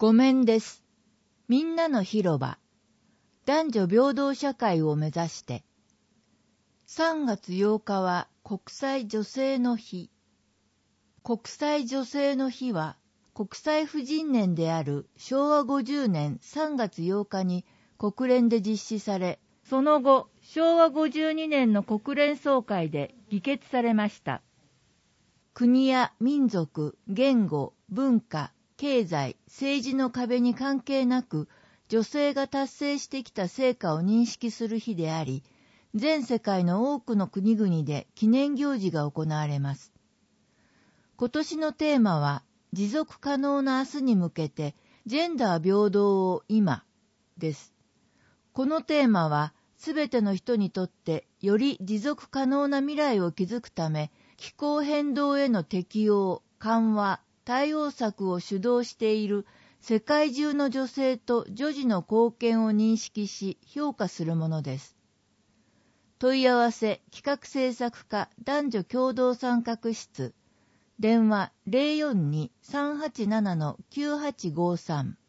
ごめんです。みんなの広場。男女平等社会を目指して。3月8日は国際女性の日。国際女性の日は国際婦人年である昭和50年3月8日に国連で実施され、その後昭和52年の国連総会で議決されました。国や民族、言語、文化、経済、政治の壁に関係なく、女性が達成してきた成果を認識する日であり、全世界の多くの国々で記念行事が行われます。今年のテーマは、持続可能な明日に向けて、ジェンダー平等を今です。このテーマは、すべての人にとってより持続可能な未来を築くため、気候変動への適応、緩和、対応策を主導している世界中の女性と女児の貢献を認識し評価するものです。問い合わせ企画制作課男女共同参画室電話 042-387-9853